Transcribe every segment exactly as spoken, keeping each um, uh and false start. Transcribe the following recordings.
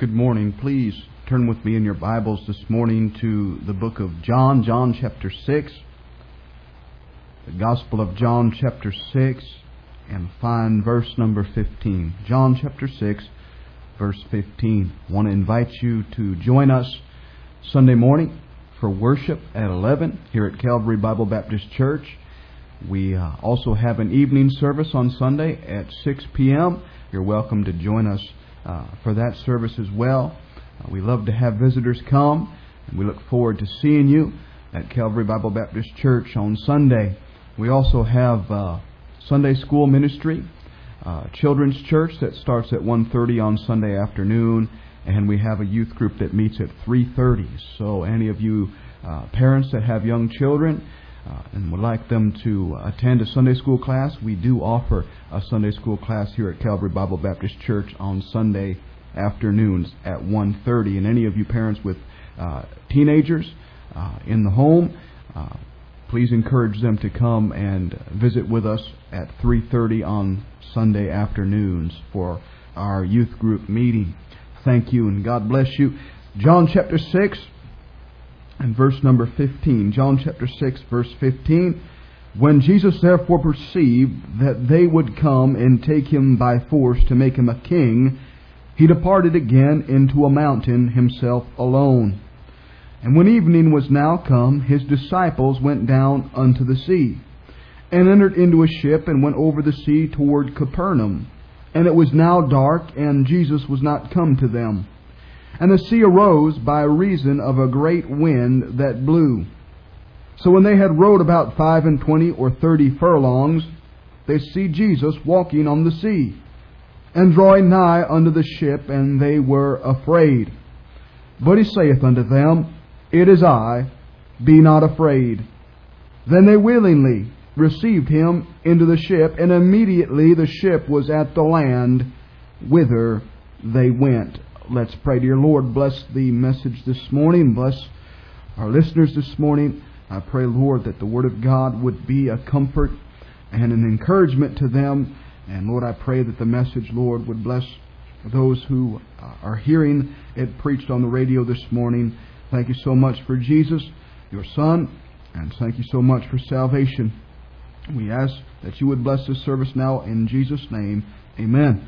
Good morning. Please turn with me in your Bibles this morning to the book of John, John chapter six. The Gospel of John chapter six, and find verse number fifteen. John chapter six, verse fifteen. I want to invite you to join us Sunday morning for worship at eleven here at Calvary Bible Baptist Church. We uh, also have an evening service on Sunday at six p.m. You're welcome to join us uh, for that service as well. Uh, we love to have visitors come, and we look forward to seeing you at Calvary Bible Baptist Church on Sunday. We also have uh, Sunday school ministry, uh, children's church that starts at one thirty on Sunday afternoon, and we have a youth group that meets at three thirty. So any of you uh, parents that have young children uh, and would like them to attend a Sunday school class, we do offer a Sunday school class here at Calvary Bible Baptist Church on Sunday afternoons at one thirty. And any of you parents with uh, teenagers uh, in the home, uh, please encourage them to come and visit with us at three thirty on Sunday afternoons for our youth group meeting. Thank you, and God bless you. John chapter six and verse number fifteen. John chapter six, verse fifteen. When Jesus therefore perceived that they would come and take him by force to make him a king, he departed again into a mountain himself alone. And when evening was now come, his disciples went down unto the sea, and entered into a ship, and went over the sea toward Capernaum. And it was now dark, and Jesus was not come to them. And the sea arose by reason of a great wind that blew. So when they had rowed about five and twenty or thirty furlongs, they see Jesus walking on the sea, and drawing nigh unto the ship, and they were afraid. But he saith unto them, It is I, be not afraid. Then they willingly received him into the ship, and immediately the ship was at the land whither they went. Let's pray. Dear Lord, bless the message this morning. Bless our listeners this morning. I pray, Lord, that the Word of God would be a comfort and an encouragement to them. And Lord, I pray that the message, Lord, would bless those who are hearing it preached on the radio this morning. Thank you so much for Jesus, your Son, and thank you so much for salvation. We ask that you would bless this service now in Jesus' name. Amen.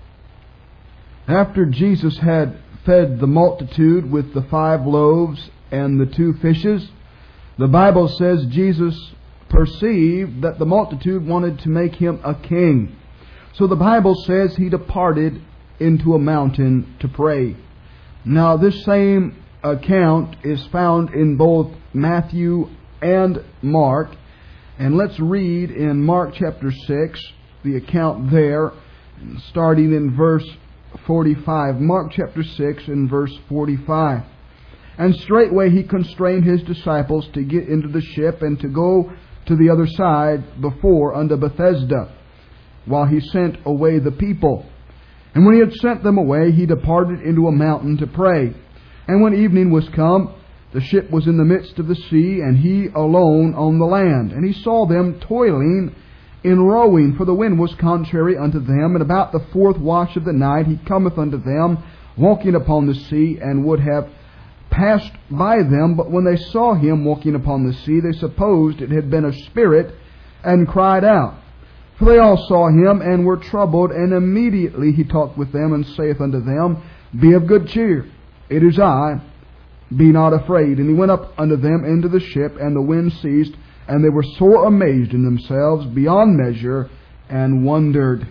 After Jesus had fed the multitude with the five loaves and the two fishes, the Bible says Jesus perceived that the multitude wanted to make him a king. So the Bible says he departed into a mountain to pray. Now this same account is found in both Matthew and Mark. And let's read in Mark chapter six, the account there, starting in verse forty-five. Mark chapter six and verse forty-five. And straightway he constrained his disciples to get into the ship and to go to the other side before unto Bethesda, while he sent away the people. And when he had sent them away, he departed into a mountain to pray. And when evening was come, the ship was in the midst of the sea, and he alone on the land. And he saw them toiling in rowing, for the wind was contrary unto them. And about the fourth watch of the night he cometh unto them, walking upon the sea, and would have passed by them. But when they saw him walking upon the sea, they supposed it had been a spirit, and cried out. For they all saw him, and were troubled. And immediately he talked with them, and saith unto them, Be of good cheer, it is I, be not afraid. And he went up unto them into the ship, and the wind ceased, and they were sore amazed in themselves beyond measure, and wondered.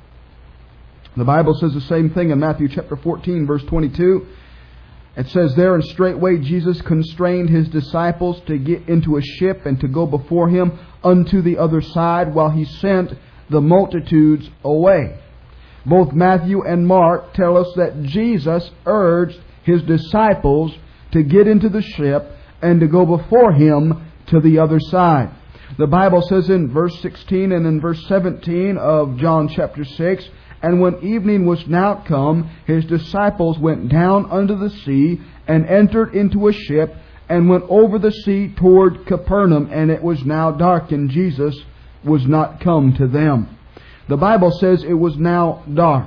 The Bible says the same thing in Matthew chapter fourteen, verse twenty-two. It says there, And straightway Jesus constrained his disciples to get into a ship, and to go before him unto the other side, while he sent the multitudes away. Both Matthew and Mark tell us that Jesus urged his disciples to get into the ship and to go before him to the other side. The Bible says in verse sixteen and in verse seventeen of John chapter six, And when evening was now come, his disciples went down unto the sea, and entered into a ship, and went over the sea toward Capernaum. And it was now dark, and Jesus was not come to them. The Bible says it was now dark.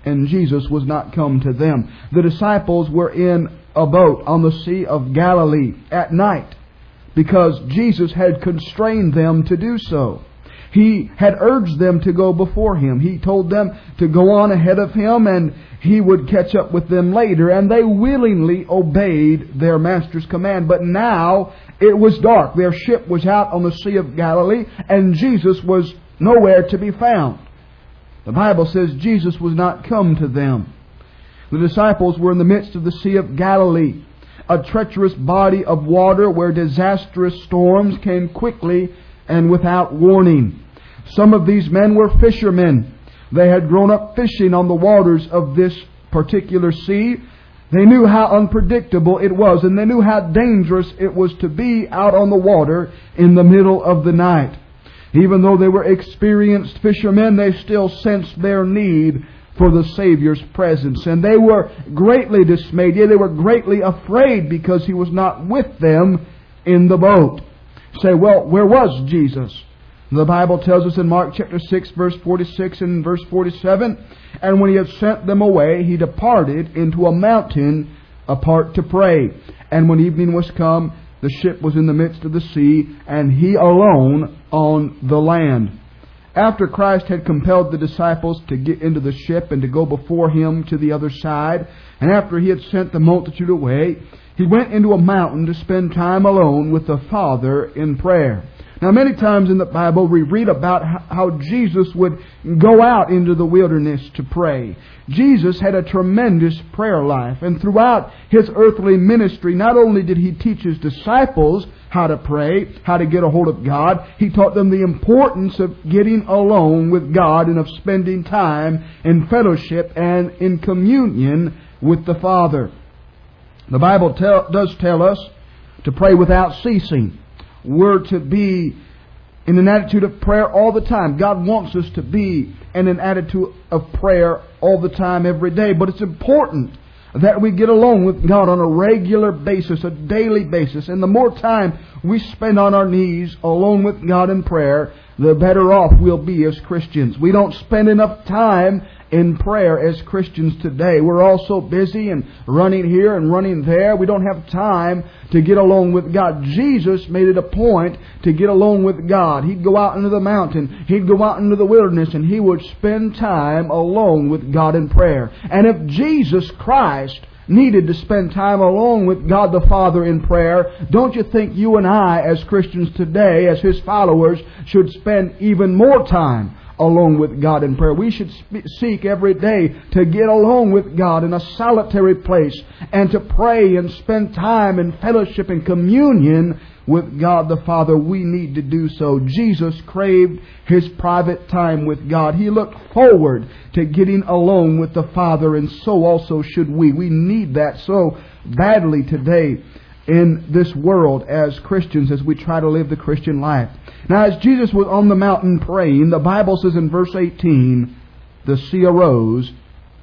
and Jesus was not come to them. The disciples were in a boat on the Sea of Galilee at night because Jesus had constrained them to do so. He had urged them to go before Him. He told them to go on ahead of Him and He would catch up with them later. And they willingly obeyed their Master's command. But now it was dark. Their ship was out on the Sea of Galilee and Jesus was nowhere to be found. The Bible says Jesus was not come to them. The disciples were in the midst of the Sea of Galilee, a treacherous body of water where disastrous storms came quickly and without warning. Some of these men were fishermen. They had grown up fishing on the waters of this particular sea. They knew how unpredictable it was, and they knew how dangerous it was to be out on the water in the middle of the night. Even though they were experienced fishermen, they still sensed their need for the Savior's presence. And they were greatly dismayed. Yeah, they were greatly afraid because He was not with them in the boat. Say, well, where was Jesus? The Bible tells us in Mark chapter six, verse forty-six and verse forty-seven, and when He had sent them away, He departed into a mountain apart to pray. And when evening was come, the ship was in the midst of the sea, and He alone on the land. After Christ had compelled the disciples to get into the ship and to go before Him to the other side, and after He had sent the multitude away, He went into a mountain to spend time alone with the Father in prayer. Now, many times in the Bible we read about how Jesus would go out into the wilderness to pray. Jesus had a tremendous prayer life, and throughout His earthly ministry, not only did He teach His disciples how to pray, how to get a hold of God, He taught them the importance of getting alone with God and of spending time in fellowship and in communion with the Father. The Bible tell, does tell us to pray without ceasing. We're to be in an attitude of prayer all the time. God wants us to be in an attitude of prayer all the time, every day. But it's important that we get along with God on a regular basis, a daily basis. And the more time we spend on our knees alone with God in prayer, the better off we'll be as Christians. We don't spend enough time in prayer as Christians today. We're all so busy and running here and running there. We don't have time to get along with God. Jesus made it a point to get along with God. He'd go out into the mountain. He'd go out into the wilderness, and He would spend time alone with God in prayer. And if Jesus Christ needed to spend time alone with God the Father in prayer, don't you think you and I as Christians today, as His followers, should spend even more time alone with God in prayer? We should seek every day to get alone with God in a solitary place and to pray and spend time in fellowship and communion with God the Father. We need to do so. Jesus craved His private time with God. He looked forward to getting alone with the Father, and so also should we. We need that so badly today in this world as Christians, as we try to live the Christian life. Now, as Jesus was on the mountain praying, the Bible says in verse eighteen, the sea arose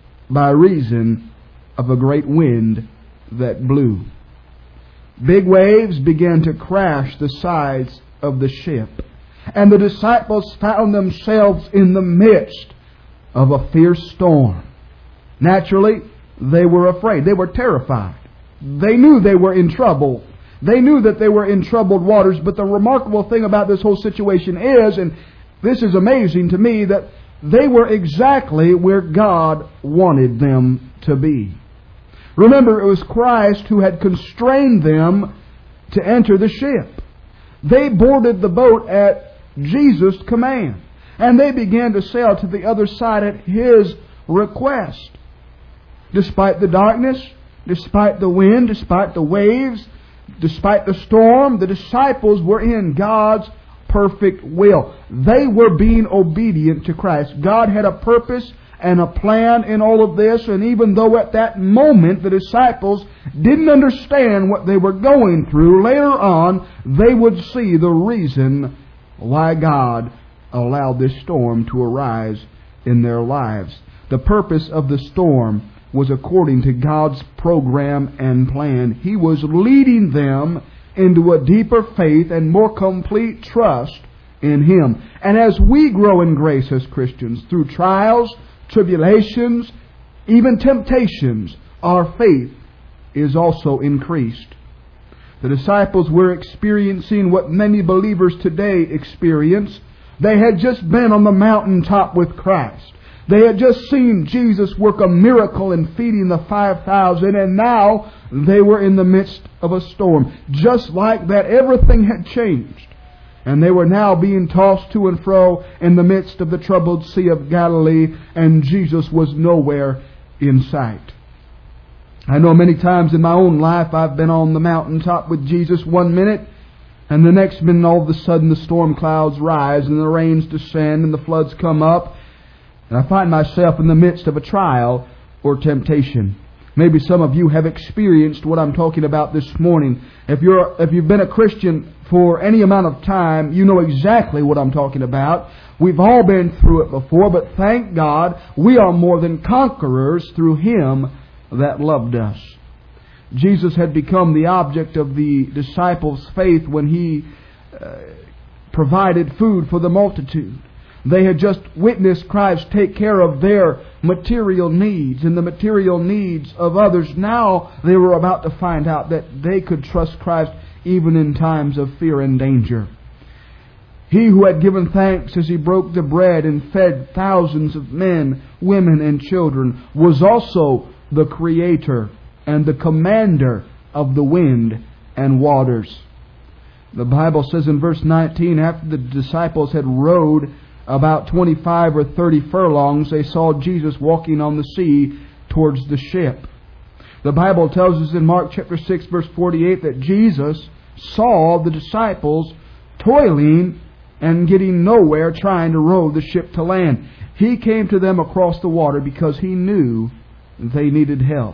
by reason of a great wind that blew. Big waves began to crash the sides of the ship, and the disciples found themselves in the midst of a fierce storm. Naturally, they were afraid. They were terrified. They knew they were in trouble. They knew that they were in troubled waters. But the remarkable thing about this whole situation is, and this is amazing to me, that they were exactly where God wanted them to be. Remember, it was Christ who had constrained them to enter the ship. They boarded the boat at Jesus' command, and they began to sail to the other side at His request. Despite the darkness, despite the wind, despite the waves, despite the storm, the disciples were in God's perfect will. They were being obedient to Christ. God had a purpose and a plan in all of this, and even though at that moment the disciples didn't understand what they were going through, later on they would see the reason why God allowed this storm to arise in their lives. The purpose of the storm was according to God's program and plan. He was leading them into a deeper faith and more complete trust in Him. And as we grow in grace as Christians, through trials, tribulations, even temptations, our faith is also increased. The disciples were experiencing what many believers today experience. They had just been on the mountaintop with Christ. They had just seen Jesus work a miracle in feeding the five thousand, and now they were in the midst of a storm. Just like that, everything had changed. And they were now being tossed to and fro in the midst of the troubled Sea of Galilee, and Jesus was nowhere in sight. I know many times in my own life I've been on the mountaintop with Jesus one minute, and the next minute all of a sudden the storm clouds rise and the rains descend and the floods come up, and I find myself in the midst of a trial or temptation. Maybe some of you have experienced what I'm talking about this morning. If you're if you've been a Christian for any amount of time, you know exactly what I'm talking about. We've all been through it before, but thank God we are more than conquerors through Him that loved us. Jesus had become the object of the disciples' faith when He uh, provided food for the multitude. They had just witnessed Christ take care of their material needs and the material needs of others. Now they were about to find out that they could trust Christ even in times of fear and danger. He who had given thanks as He broke the bread and fed thousands of men, women, and children was also the Creator and the commander of the wind and waters. The Bible says in verse nineteen, after the disciples had rowed about twenty-five or thirty furlongs, they saw Jesus walking on the sea towards the ship. The Bible tells us in Mark chapter six verse forty-eight that Jesus saw the disciples toiling and getting nowhere trying to row the ship to land. He came to them across the water because He knew they needed help.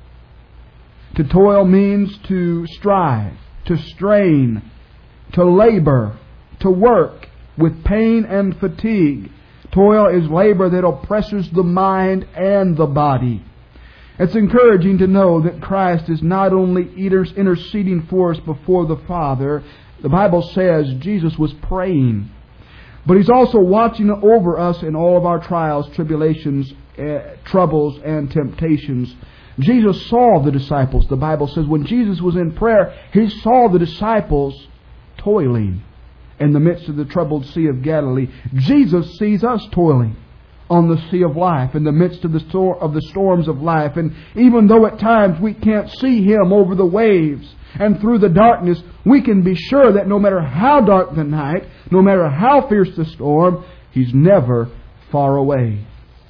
To toil means to strive, to strain, to labor, to work with pain and fatigue. Toil is labor that oppresses the mind and the body. It's encouraging to know that Christ is not only interceding for us before the Father. The Bible says Jesus was praying, but He's also watching over us in all of our trials, tribulations, uh, troubles, and temptations. Jesus saw the disciples. The Bible says when Jesus was in prayer, He saw the disciples toiling in the midst of the troubled Sea of Galilee. Jesus sees us toiling on the sea of life, in the midst of the stor- of the storms of life. And even though at times we can't see Him over the waves and through the darkness, we can be sure that no matter how dark the night, no matter how fierce the storm, He's never far away.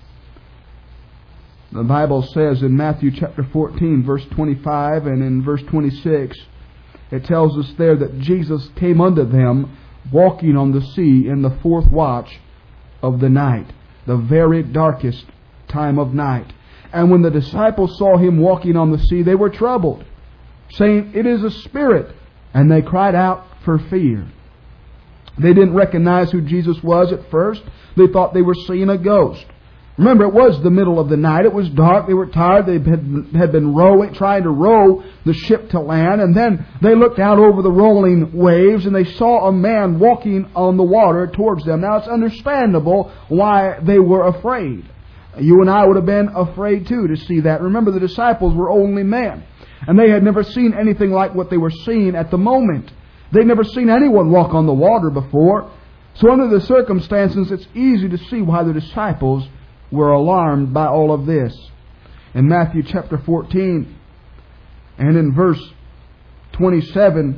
The Bible says in Matthew chapter fourteen, verse twenty-five, and in verse twenty-six, it tells us there that Jesus came unto them walking on the sea in the fourth watch of the night, the very darkest time of night. And when the disciples saw Him walking on the sea, they were troubled, saying, "It is a spirit." And they cried out for fear. They didn't recognize who Jesus was at first. They thought they were seeing a ghost. Remember, it was the middle of the night. It was dark. They were tired. They had, had been rowing, trying to row the ship to land. And then they looked out over the rolling waves and they saw a man walking on the water towards them. Now, it's understandable why they were afraid. You and I would have been afraid too to see that. Remember, the disciples were only men, and they had never seen anything like what they were seeing at the moment. They'd never seen anyone walk on the water before. So under the circumstances, it's easy to see why the disciples were alarmed by all of this. In Matthew chapter fourteen and in verse twenty-seven,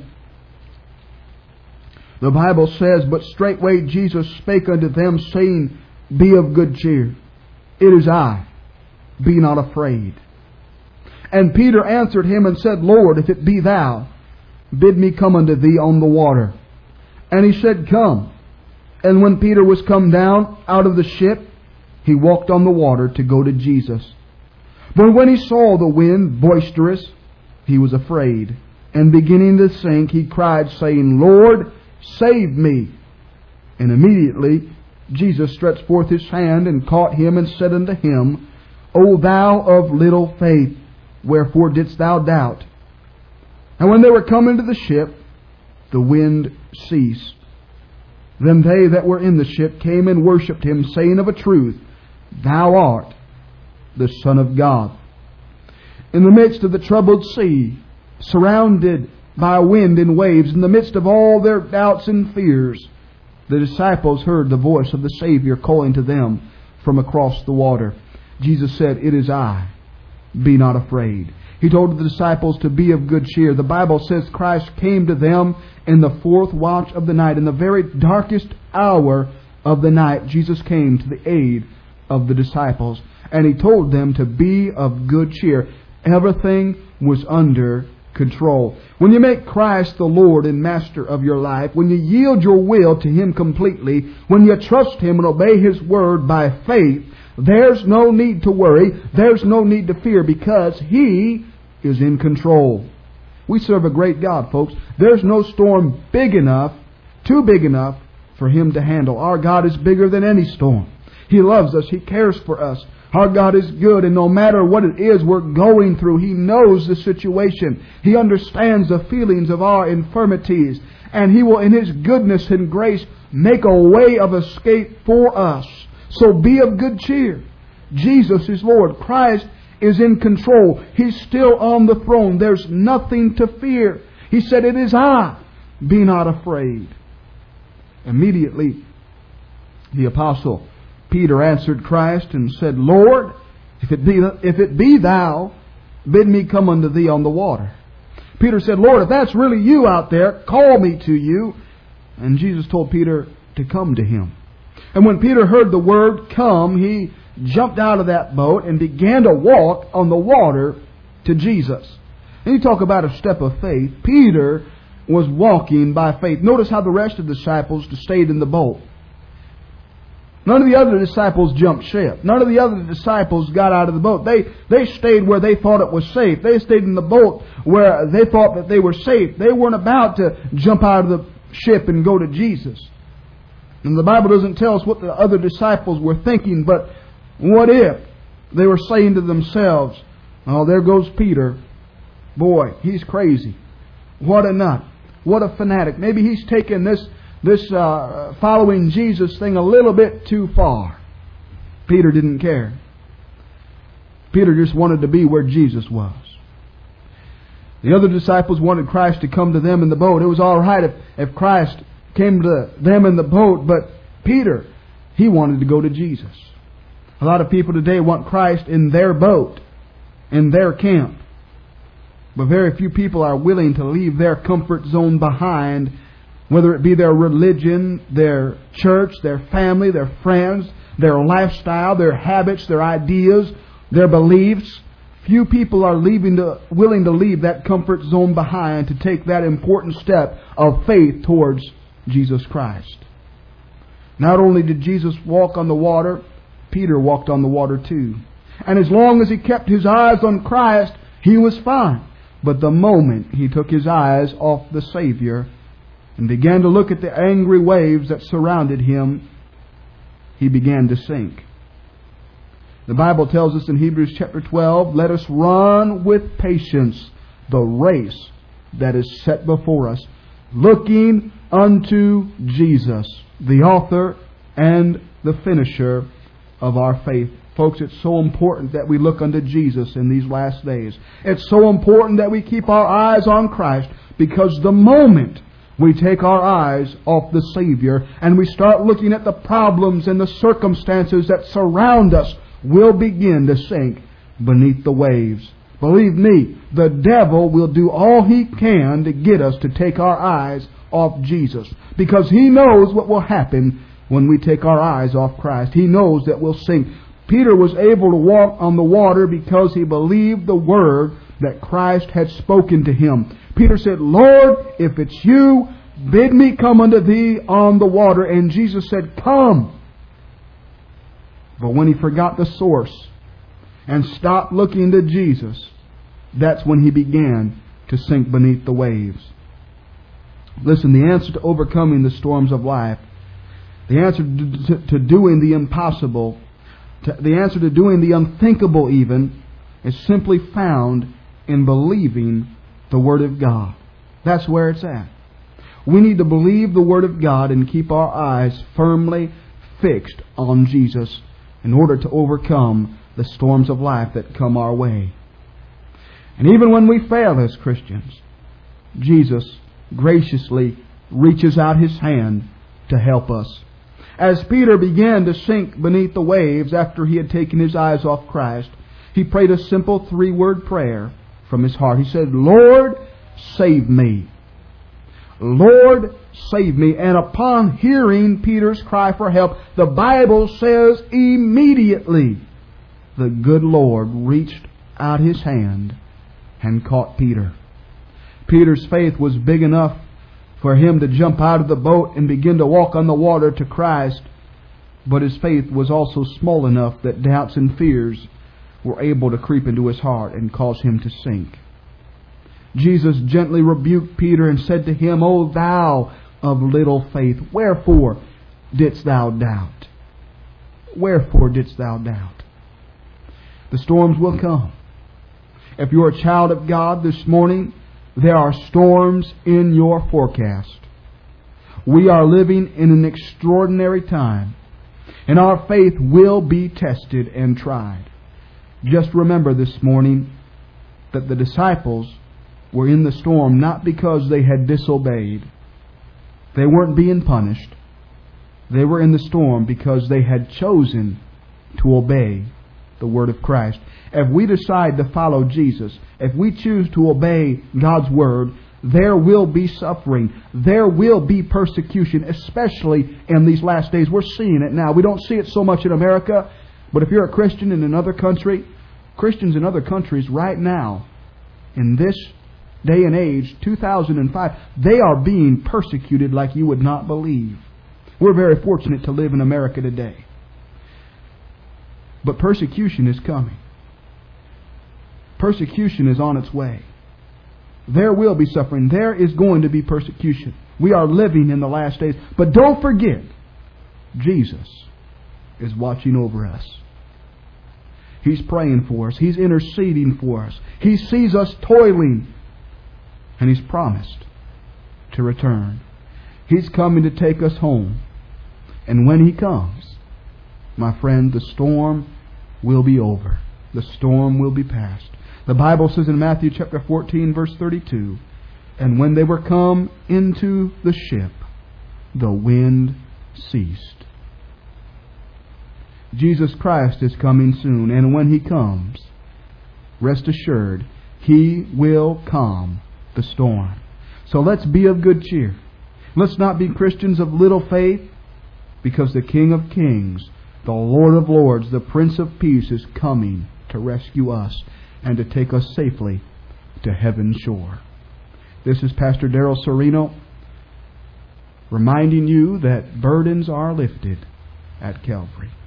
the Bible says, "But straightway Jesus spake unto them, saying, Be of good cheer. It is I. Be not afraid. And Peter answered Him and said, Lord, if it be Thou, bid me come unto Thee on the water. And He said, Come. And when Peter was come down out of the ship, he walked on the water to go to Jesus. But when he saw the wind boisterous, he was afraid. And beginning to sink, he cried, saying, Lord, save me. And immediately Jesus stretched forth His hand and caught him and said unto him, O thou of little faith, wherefore didst thou doubt? And when they were come into the ship, the wind ceased. Then they that were in the ship came and worshipped Him, saying of a truth, Thou art the Son of God. In the midst of the troubled sea, surrounded by wind and waves, in the midst of all their doubts and fears, the disciples heard the voice of the Savior calling to them from across the water. Jesus said, "It is I. Be not afraid." He told the disciples to be of good cheer. The Bible says Christ came to them in the fourth watch of the night. In the very darkest hour of the night, Jesus came to the aid of the disciples. And He told them to be of good cheer. Everything was under control. When you make Christ the Lord and Master of your life, when you yield your will to Him completely, when you trust Him and obey His Word by faith, there's no need to worry. There's no need to fear, because He is in control. We serve a great God, folks. There's no storm big enough, too big enough for Him to handle. Our God is bigger than any storm. He loves us. He cares for us. Our God is good, and no matter what it is we're going through, He knows the situation. He understands the feelings of our infirmities, and He will, in His goodness and grace, make a way of escape for us. So be of good cheer. Jesus is Lord. Christ is in control. He's still on the throne. There's nothing to fear. He said, "It is I. Be not afraid." Immediately, the apostle Peter answered Christ and said, "Lord, if it be, if it be Thou, bid me come unto Thee on the water." Peter said, "Lord, if that's really You out there, call me to You." And Jesus told Peter to come to Him. And when Peter heard the word "come," he jumped out of that boat and began to walk on the water to Jesus. And you talk about a step of faith. Peter was walking by faith. Notice how the rest of the disciples stayed in the boat. None of the other disciples jumped ship. None of the other disciples got out of the boat. They, they stayed where they thought it was safe. They stayed in the boat where they thought that they were safe. They weren't about to jump out of the ship and go to Jesus. And the Bible doesn't tell us what the other disciples were thinking, but what if they were saying to themselves, "Oh, there goes Peter. Boy, he's crazy. What a nut. What a fanatic. Maybe he's taken this this uh, following Jesus thing a little bit too far." Peter didn't care. Peter just wanted to be where Jesus was. The other disciples wanted Christ to come to them in the boat. It was all right if, if Christ came to them in the boat, but Peter, he wanted to go to Jesus. A lot of people today want Christ in their boat, in their camp. But very few people are willing to leave their comfort zone behind, whether it be their religion, their church, their family, their friends, their lifestyle, their habits, their ideas, their beliefs. Few people are leaving to, willing to leave that comfort zone behind to take that important step of faith towards Jesus Christ. Not only did Jesus walk on the water, Peter walked on the water too. And as long as he kept his eyes on Christ, he was fine. But the moment he took his eyes off the Savior and began to look at the angry waves that surrounded him, he began to sink. The Bible tells us in Hebrews chapter twelve, "Let us run with patience the race that is set before us, looking unto Jesus, the author and the finisher of our faith." Folks, it's so important that we look unto Jesus in these last days. It's so important that we keep our eyes on Christ, because the moment we take our eyes off the Savior and we start looking at the problems and the circumstances that surround us, we'll begin to sink beneath the waves. Believe me, the devil will do all he can to get us to take our eyes off Jesus, because he knows what will happen when we take our eyes off Christ. He knows that we'll sink. Peter was able to walk on the water because he believed the word that Christ had spoken to him. Peter said, "Lord, if it's You, bid me come unto Thee on the water." And Jesus said, "Come." But when he forgot the source and stopped looking to Jesus, that's when he began to sink beneath the waves. Listen, the answer to overcoming the storms of life, the answer to, to, to doing the impossible, to, the answer to doing the unthinkable even, is simply found in believing the Word of God. That's where it's at. We need to believe the Word of God and keep our eyes firmly fixed on Jesus in order to overcome the storms of life that come our way. And even when we fail as Christians, Jesus graciously reaches out His hand to help us. As Peter began to sink beneath the waves after he had taken his eyes off Christ, he prayed a simple three-word prayer from his heart. He said, "Lord, save me. Lord, save me." And upon hearing Peter's cry for help, the Bible says immediately the good Lord reached out His hand and caught Peter. Peter's faith was big enough for him to jump out of the boat and begin to walk on the water to Christ, but his faith was also small enough that doubts and fears were able to creep into his heart and cause him to sink. Jesus gently rebuked Peter and said to him, "O thou of little faith, wherefore didst thou doubt?" Wherefore didst thou doubt? The storms will come. If you're a child of God this morning, there are storms in your forecast. We are living in an extraordinary time, and our faith will be tested and tried. Just remember this morning that the disciples were in the storm not because they had disobeyed. They weren't being punished. They were in the storm because they had chosen to obey the Word of Christ. If we decide to follow Jesus, if we choose to obey God's Word, there will be suffering. There will be persecution, especially in these last days. We're seeing it now. We don't see it so much in America, but if you're a Christian in another country, Christians in other countries right now, in this day and age, two thousand five, they are being persecuted like you would not believe. We're very fortunate to live in America today. But persecution is coming. Persecution is on its way. There will be suffering. There is going to be persecution. We are living in the last days. But don't forget, Jesus is watching over us. He's praying for us. He's interceding for us. He sees us toiling. And He's promised to return. He's coming to take us home. And when He comes, my friend, the storm will be over. The storm will be past. The Bible says in Matthew chapter fourteen, verse thirty-two, "And when they were come into the ship, the wind ceased." Jesus Christ is coming soon, and when He comes, rest assured, He will calm the storm. So let's be of good cheer. Let's not be Christians of little faith, because the King of Kings, the Lord of Lords, the Prince of Peace is coming to rescue us and to take us safely to heaven's shore. This is Pastor Darrell Sereno reminding you that burdens are lifted at Calvary.